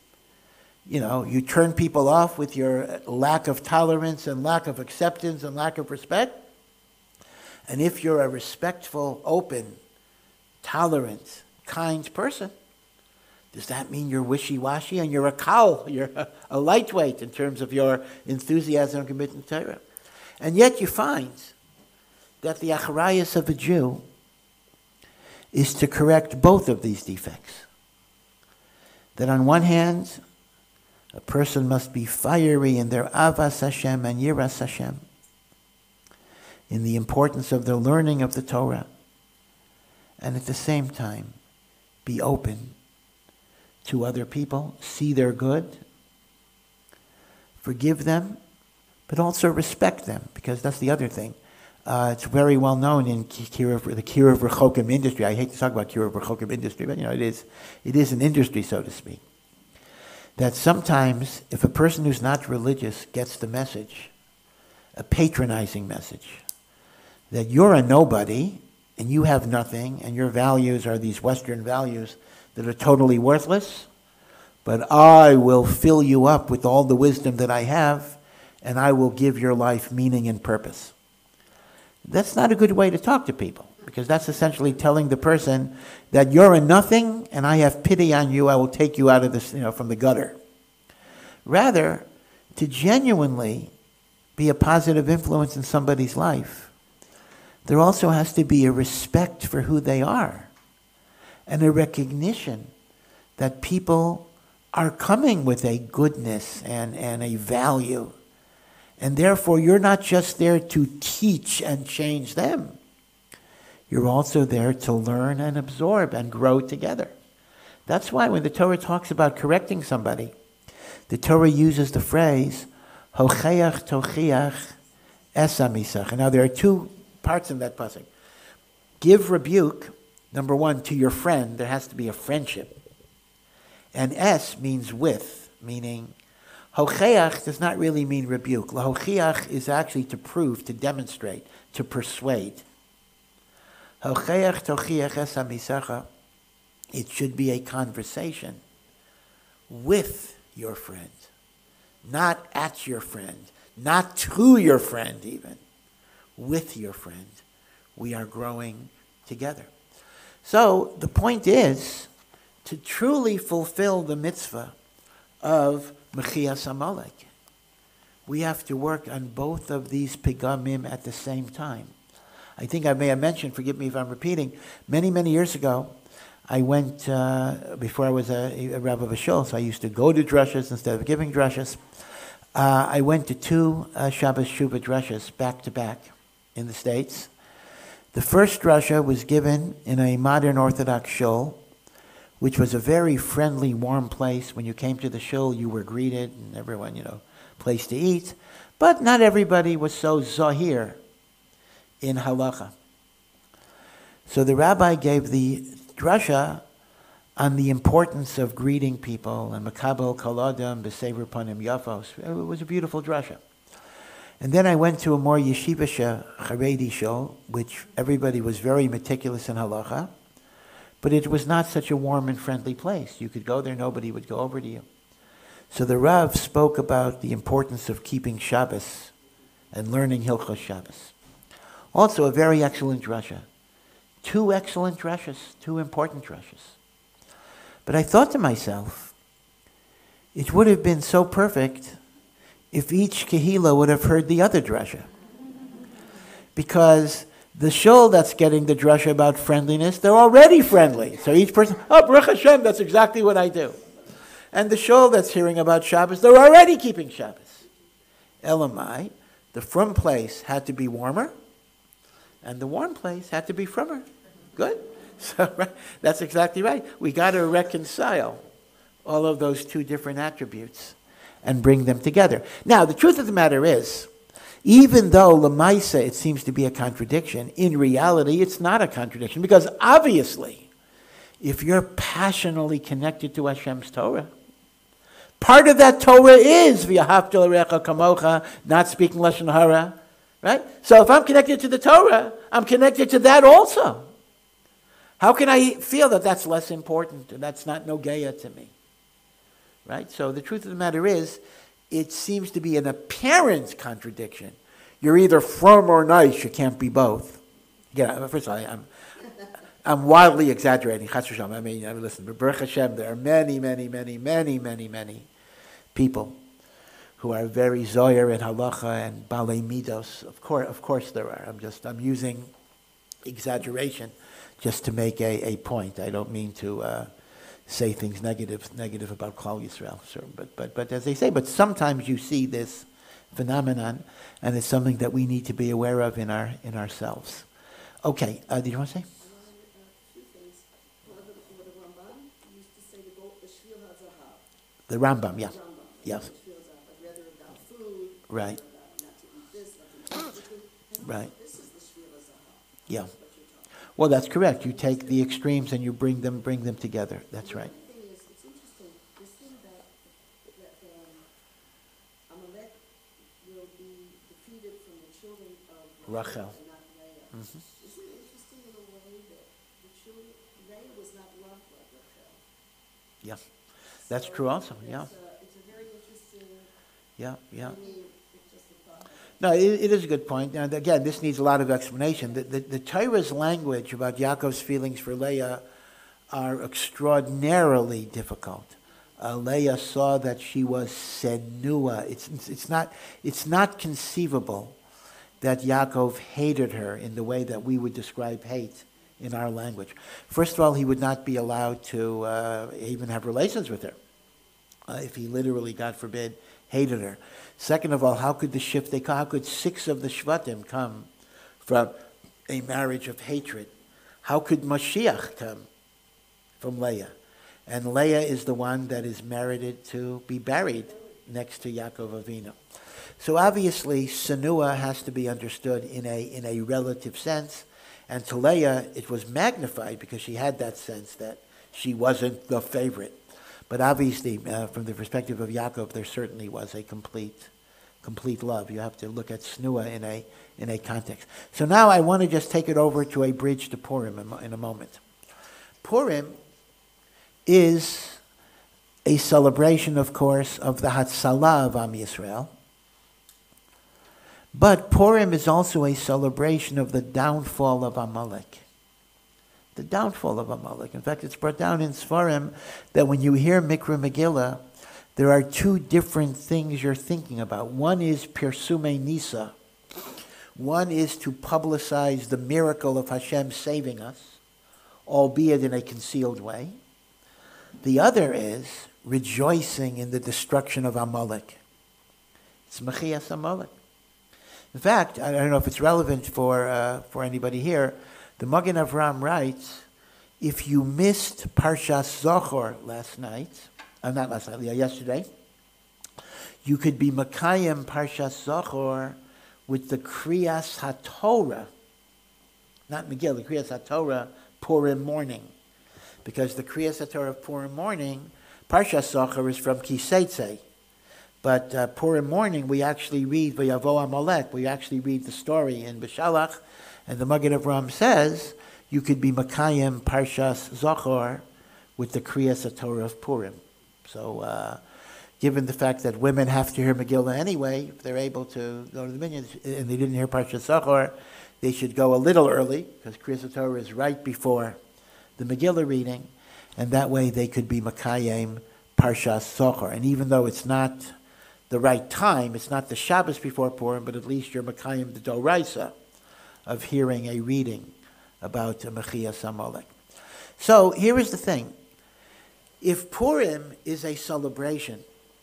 you turn people off with your lack of tolerance and lack of acceptance and lack of respect. And if you're a respectful, open, tolerant, kind person, does that mean you're wishy-washy and you're a cow, you're a lightweight in terms of your enthusiasm and commitment to Torah? And yet you find that the acharayas of a Jew is to correct both of these defects. That on one hand, a person must be fiery in their avas Hashem and yiras Hashem, in the importance of the learning of the Torah, and at the same time be open to other people, see their good, forgive them, but also respect them, because that's the other thing. It's very well known in the Kiruv Rechokim industry. I hate to talk about Kiruv Rechokim industry, but it is an industry, so to speak. That sometimes, if a person who's not religious gets the message, a patronizing message, that you're a nobody, and you have nothing, and your values are these Western values that are totally worthless, but I will fill you up with all the wisdom that I have, and I will give your life meaning and purpose. That's not a good way to talk to people, because that's essentially telling the person that you're a nothing, and I have pity on you, I will take you out of this, from the gutter. Rather, to genuinely be a positive influence in somebody's life, there also has to be a respect for who they are, and a recognition that people are coming with a goodness and a value. And therefore, you're not just there to teach and change them. You're also there to learn and absorb and grow together. That's why when the Torah talks about correcting somebody, the Torah uses the phrase, Hocheach tochiach esa misach. And now there are two parts in that pasuk. Give rebuke, number one, to your friend. There has to be a friendship. And es means with, meaning hocheach does not really mean rebuke. Lahochiach is actually to prove, to demonstrate, to persuade. Hocheach tochiach esa misacha. It should be a conversation with your friend, not at your friend, not to your friend even. With your friend, we are growing together. So the point is to truly fulfill the mitzvah of Mechias Amalek. We have to work on both of these pigamim at the same time. I think I may have mentioned, forgive me if I'm repeating, many, many years ago, I went, before I was a Rav of a shul, so I used to go to drushes instead of giving drushes. I went to two Shabbos Shuvah drushes back to back in the States. The first drusha was given in a modern Orthodox shul, which was a very friendly, warm place. When you came to the shul, you were greeted, and everyone, place to eat. But not everybody was so zahir in halacha. So the rabbi gave the drasha on the importance of greeting people and makabel kol adam b'sever panim yafos. It was a beautiful drasha. And then I went to a more yeshivish Haredi shul, which everybody was very meticulous in halacha, but it was not such a warm and friendly place. You could go there, nobody would go over to you. So the Rav spoke about the importance of keeping Shabbos and learning Hilchos Shabbos. Also a very excellent drasha. Two excellent drashas, two important drashas. But I thought to myself, it would have been so perfect if each kehila would have heard the other drasha. Because the shul that's getting the drasha about friendliness, they're already friendly. So each person, Baruch Hashem, that's exactly what I do. And the shul that's hearing about Shabbos, they're already keeping Shabbos. Elamai, the from place had to be warmer, and the warm place had to be frommer. Good? So right, that's exactly right. We got to reconcile all of those two different attributes and bring them together. Now, the truth of the matter is, even though Lamaisa, it seems to be a contradiction, in reality, it's not a contradiction, because obviously, if you're passionately connected to Hashem's Torah, part of that Torah is v'ahavta l'recha kamocha, not speaking lashon hara, right? So if I'm connected to the Torah, I'm connected to that also. How can I feel that that's less important and that's not nogeya to me? Right? So the truth of the matter is, it seems to be an apparent contradiction. You're either from or nice, you can't be both. Yeah, first of all, I'm wildly exaggerating. I mean, listen, Baruch Hashem, there are many people who are very zoyer in halacha and balei midos. Of course there are. I'm using exaggeration just to make a point. I don't mean to say things negative about Klal Yisrael. Sure. But as they say, but sometimes you see this phenomenon, and it's something that we need to be aware of in ourselves. Okay, did you want to say? The Rambam, yeah. Yes. Right. Right. Yeah. Well, that's correct. You take the extremes and you bring them together. That's right. The thing is, it's interesting, this thing that Amalek will be defeated from the children of Rachel. and not Leah. Mm-hmm. Isn't it interesting in a way that the children, Leah was not loved like Rachel? Yeah. That's true also, yeah. It's a very interesting, Yeah. I mean, it's just a thought. No, it is a good point. Now, again, this needs a lot of explanation. The Torah's language about Yaakov's feelings for Leah are extraordinarily difficult. Leah saw that she was senua. It's not conceivable that Yaakov hated her in the way that we would describe hate in our language. First of all, he would not be allowed to even have relations with her if he literally, God forbid, hated her. Second of all, how could 6 of the Shvatim come from a marriage of hatred? How could Mashiach come from Leah? And Leah is the one that is merited to be buried next to Yaakov Avinu. So obviously, Senua has to be understood in a relative sense. And to Leah, it was magnified because she had that sense that she wasn't the favorite. But obviously, from the perspective of Yaakov, there certainly was a complete love. You have to look at Snua in a context. So now I want to just take it over to a bridge to Purim in a moment. Purim is a celebration, of course, of the Hatzalah of Am Yisrael. But Purim is also a celebration of the downfall of Amalek. The downfall of Amalek. In fact, it's brought down in Sfarim that when you hear Mikra Megillah, there are two different things you're thinking about. One is Pirsume Nisa. One is to publicize the miracle of Hashem saving us. albeit in a concealed way. The other is rejoicing in the destruction of Amalek. It's Mechias Amalek. In fact, I don't know if it's relevant for anybody here, the Magen Avraham writes, if you missed Parshas Zohar yesterday, you could be Makayim Parshas Zohar with the Kriyas HaTorah, not Megillah, Kriyas HaTorah, Purim morning. Because the Kriyas HaTorah of Purim morning, Parshas Zohar is from Kiseitze. But Purim morning, we actually read Vayavo Amalek. We actually read the story in Beshalach, and the Magen Avraham says you could be Makayim Parshas Zohar with the Kriyas HaTorah of Purim. So, given the fact that women have to hear Megillah anyway, if they're able to go to the minyan and they didn't hear Parshas Zohar, they should go a little early because Kriyas HaTorah is right before the Megillah reading, and that way they could be Makayim Parshas Zohar. And even though it's not the right time, it's not the Shabbos before Purim, but at least you're Makayim the Doraisa of hearing a reading about Mechias Amalek. So here is the thing. If Purim is a celebration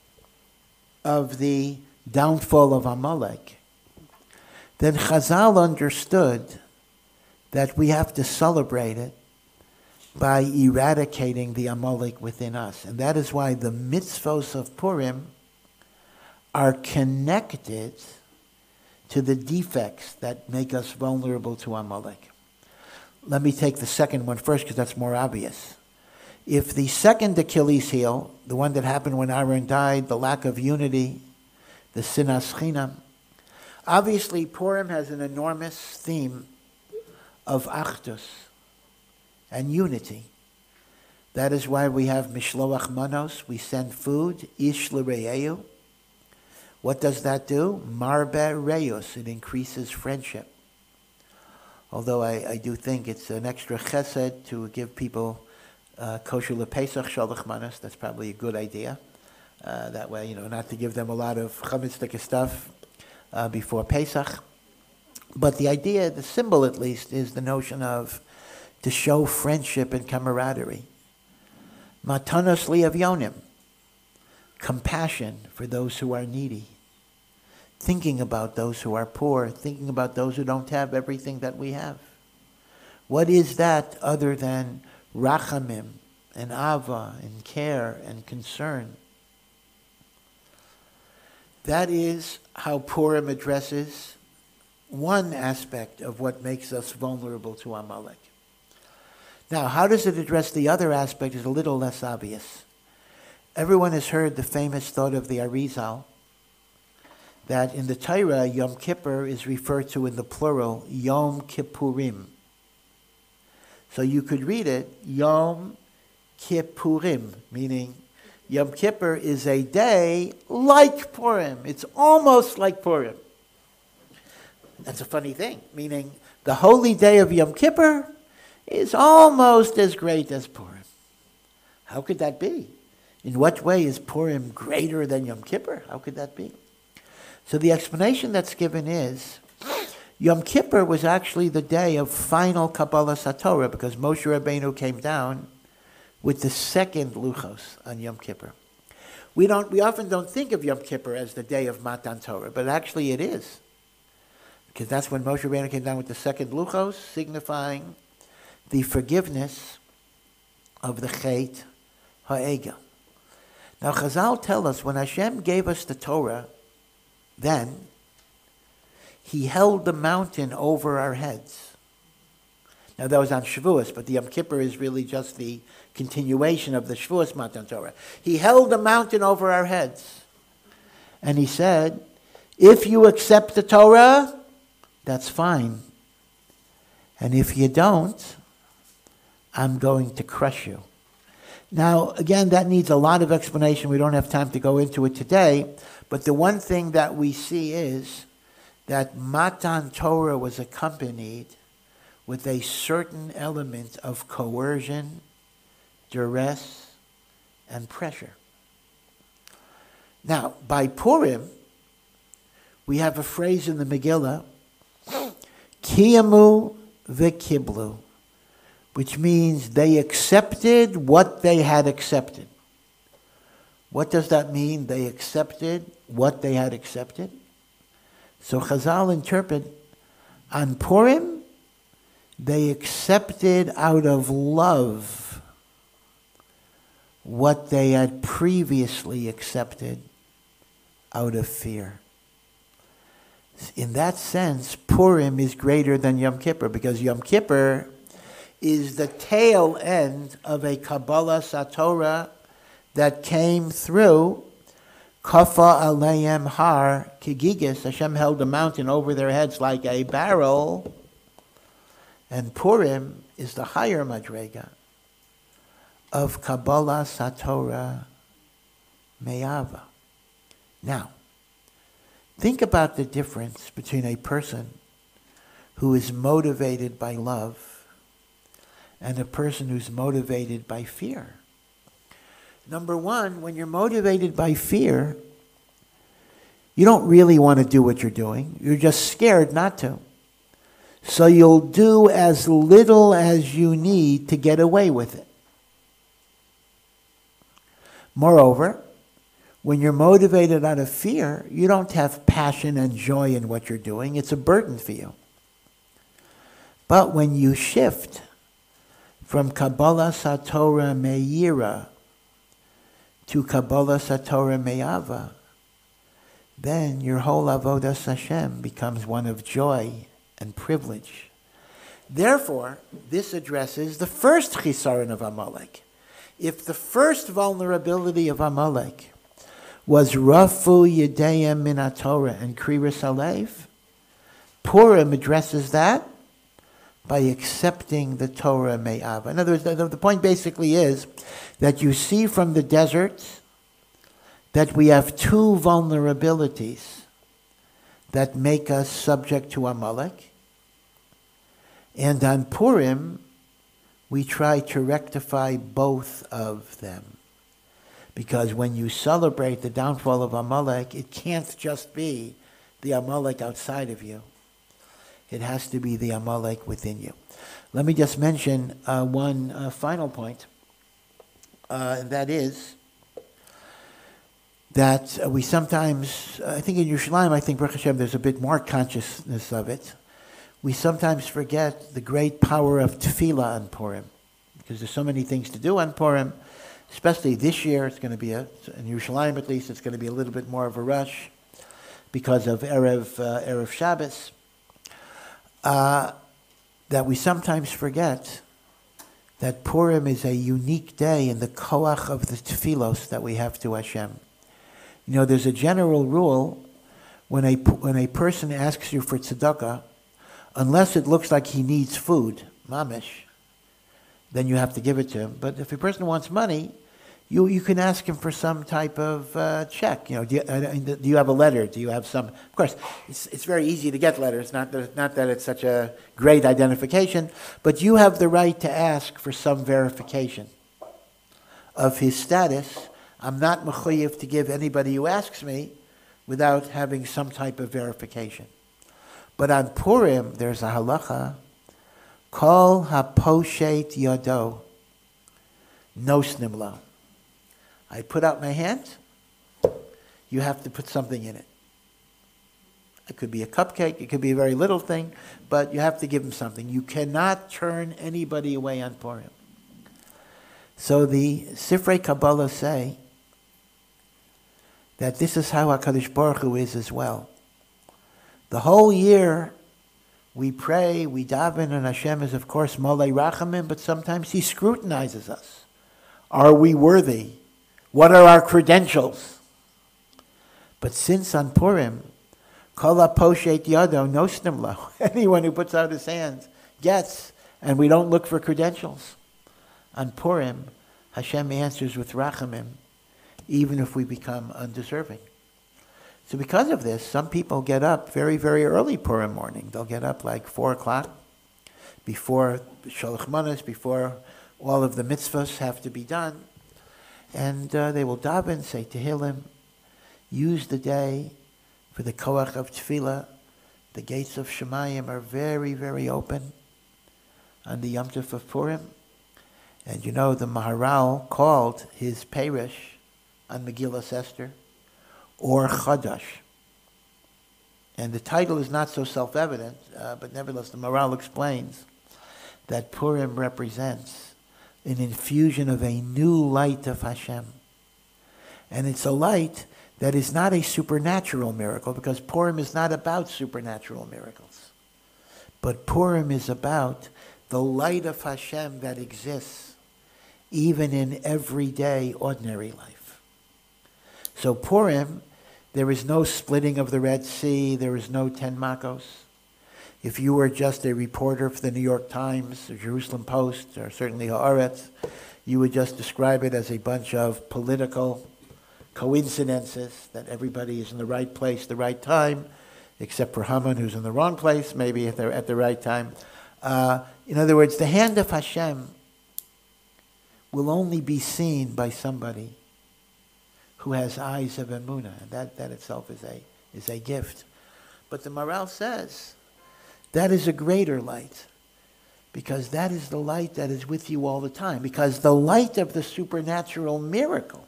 of the downfall of Amalek, then Chazal understood that we have to celebrate it by eradicating the Amalek within us. And that is why the mitzvos of Purim are connected to the defects that make us vulnerable to Amalek. Let me take the second one first because that's more obvious. If the second Achilles heel, the one that happened when Aaron died, the lack of unity, the sinas chinam, obviously Purim has an enormous theme of achdus and unity. That is why we have mishloach manos, we send food, ish l're'eu. What does that do? Marbe reyus, it increases friendship. Although I do think it's an extra chesed to give people kosher lepesach shalach manos. That's probably a good idea. That way, not to give them a lot of chametz stuff before Pesach. But the idea, the symbol at least, is the notion of to show friendship and camaraderie. Matanos liavyonim, compassion for those who are needy. Thinking about those who are poor, thinking about those who don't have everything that we have. What is that other than rachamim and ava and care and concern? That is how Purim addresses one aspect of what makes us vulnerable to Amalek. Now, how does it address the other aspect is a little less obvious. Everyone has heard the famous thought of the Arizal, that in the Torah, Yom Kippur is referred to in the plural, Yom Kippurim. So you could read it, Yom Kippurim, meaning Yom Kippur is a day like Purim. It's almost like Purim. That's a funny thing, meaning the holy day of Yom Kippur is almost as great as Purim. How could that be? In what way is Purim greater than Yom Kippur? How could that be? So the explanation that's given is Yom Kippur was actually the day of final Kabbalah Satorah because Moshe Rabbeinu came down with the second Luchos on Yom Kippur. We often don't think of Yom Kippur as the day of Matan Torah, but actually it is. Because that's when Moshe Rabbeinu came down with the second Luchos, signifying the forgiveness of the Chet Ha'egel. Now Chazal tell us when Hashem gave us the Torah, then He held the mountain over our heads. Now that was on Shavuos, but the Yom Kippur is really just the continuation of the Shavuos Matan Torah. He held the mountain over our heads. And He said, if you accept the Torah, that's fine. And if you don't, I'm going to crush you. Now, again, that needs a lot of explanation. We don't have time to go into it today. But the one thing that we see is that Matan Torah was accompanied with a certain element of coercion, duress, and pressure. Now, by Purim, we have a phrase in the Megillah, Kiyamu v'kiblu, which means they accepted what they had accepted. What does that mean? They accepted what they had accepted. So Chazal interpret, on Purim, they accepted out of love what they had previously accepted out of fear. In that sense, Purim is greater than Yom Kippur, because Yom Kippur is the tail end of a Kabbalah Satorah that came through Kafa Aleim Har Kigigis. Hashem held the mountain over their heads like a barrel. And Purim is the higher Madrega of Kabbalah Satorah Me'ava. Now, think about the difference between a person who is motivated by love and a person who's motivated by fear. Number one, when you're motivated by fear, you don't really want to do what you're doing. You're just scared not to. So you'll do as little as you need to get away with it. Moreover, when you're motivated out of fear, you don't have passion and joy in what you're doing. It's a burden for you. But when you shift from Kabbalah Satorah Me'ira to Kabbalah Satorah Me'ava, then your whole Avodas Hashem becomes one of joy and privilege. Therefore, this addresses the first chisaron of Amalek. If the first vulnerability of Amalek was Rafu Yedeyim Min HaTorah and Kriris Alev, Purim addresses that by accepting the Torah Me'ava. In other words, the point basically is that you see from the desert that we have two vulnerabilities that make us subject to Amalek. And on Purim, we try to rectify both of them. Because when you celebrate the downfall of Amalek, it can't just be the Amalek outside of you. It has to be the Amalek within you. Let me just mention one final point, and that is that we sometimes, I think in Yerushalayim, I think Baruch Hashem, there's a bit more consciousness of it. We sometimes forget the great power of tefillah on Purim, because there's so many things to do on Purim. Especially this year, it's going to be in Yerushalayim at least, it's going to be a little bit more of a rush because of Erev Shabbos. That we sometimes forget that Purim is a unique day in the koach of the tefillos that we have to Hashem. You know, there's a general rule when a person asks you for tzedakah, unless it looks like he needs food, mamish, then you have to give it to him. But if a person wants money, you can ask him for some type of check. You know, do you have a letter? Do you have some? Of course, it's very easy to get letters. Not that it's such a great identification, but you have the right to ask for some verification of his status. I'm not mechuyev to give anybody who asks me without having some type of verification. But on Purim, there's a halacha, kol haposhet yado, nos nimlo. I put out my hand, you have to put something in it. It could be a cupcake, it could be a very little thing, but you have to give him something. You cannot turn anybody away on Purim. So the Sifrei Kabbalah say that this is how HaKadosh Baruch Hu is as well. The whole year we pray, we daven, and Hashem is of course Molei Rachamim, but sometimes He scrutinizes us. Are we worthy? What are our credentials? But since on Purim, Kol HaPoshet Yado Nosnim Lo, anyone who puts out his hands gets, and we don't look for credentials. On Purim, Hashem answers with Rachamim, even if we become undeserving. So because of this, some people get up very, very early Purim morning. They'll get up like 4 o'clock, before Sholach Manos, before all of the mitzvahs have to be done. And they will daven, say Tehillim, use the day for the koach of tefillah. The gates of Shemayim are very, very open. on the Yom Tov of Purim. And you know, the Maharal called his Perish on Megillas Esther Or Chadash. And the title is not so self-evident, but nevertheless the Maharal explains that Purim represents an infusion of a new light of Hashem. And it's a light that is not a supernatural miracle, because Purim is not about supernatural miracles. But Purim is about the light of Hashem that exists even in everyday, ordinary life. So Purim, there is no splitting of the Red Sea, there is no 10 Makos. If you were just a reporter for the New York Times, or Jerusalem Post, or certainly Haaretz, you would just describe it as a bunch of political coincidences, that everybody is in the right place, the right time, except for Haman, who's in the wrong place, maybe at the right time. In other words, the hand of Hashem will only be seen by somebody who has eyes of emunah, and that itself is a gift. But the Maharal says that is a greater light, because that is the light that is with you all the time. Because the light of the supernatural miracle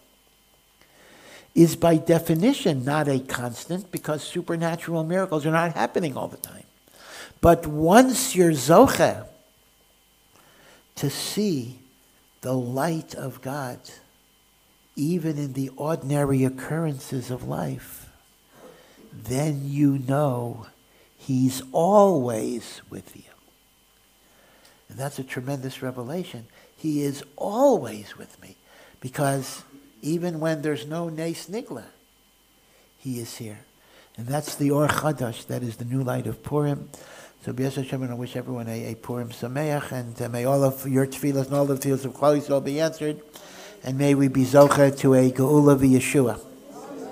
is by definition not a constant, because supernatural miracles are not happening all the time. But once you're zocheh to see the light of God, even in the ordinary occurrences of life, then you know He's always with you. And that's a tremendous revelation. He is always with me, because even when there's no Nes Nigla, He is here. And that's the Or Chadash, that is the new light of Purim. So B'ez Hashem, I wish everyone a Purim Sameach, and may all of your tefillas and all the tefillas of Klal Yisrael be answered, and may we be zocheh to a Geula v'Yeshua.